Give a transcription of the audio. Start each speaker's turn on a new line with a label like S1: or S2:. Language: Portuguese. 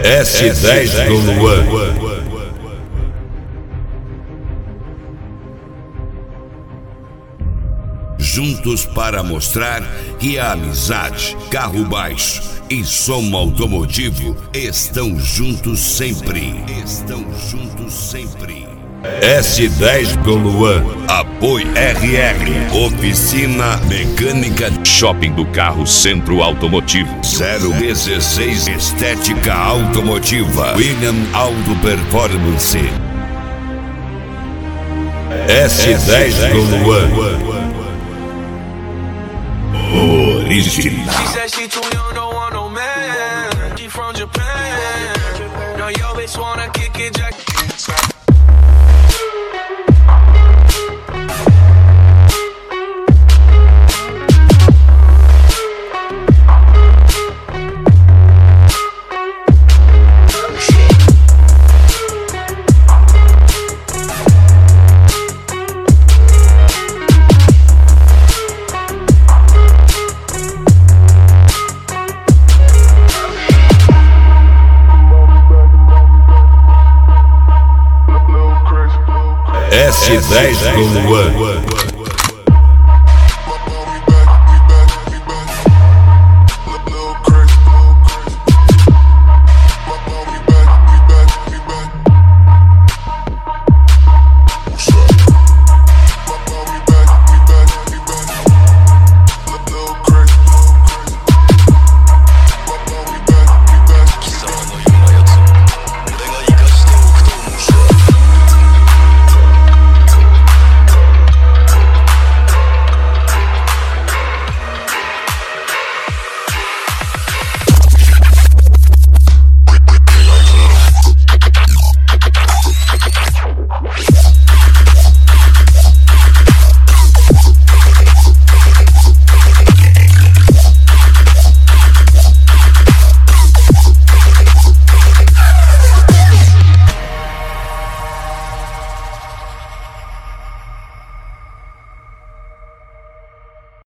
S1: S10 do Luan. Juntos para mostrar que a amizade, carro baixo e som automotivo estão juntos sempre. S10 do Luan. Apoio RR. Oficina Mecânica.
S2: Shopping do Carro Centro Automotivo.
S1: 016 Estética Automotiva. William Auto Performance. S10 do Luan. Original.
S3: She said she too young, don't want no man. She from Japan. No, yo bitch wanna kick it, Jack.
S1: S10 do Luan.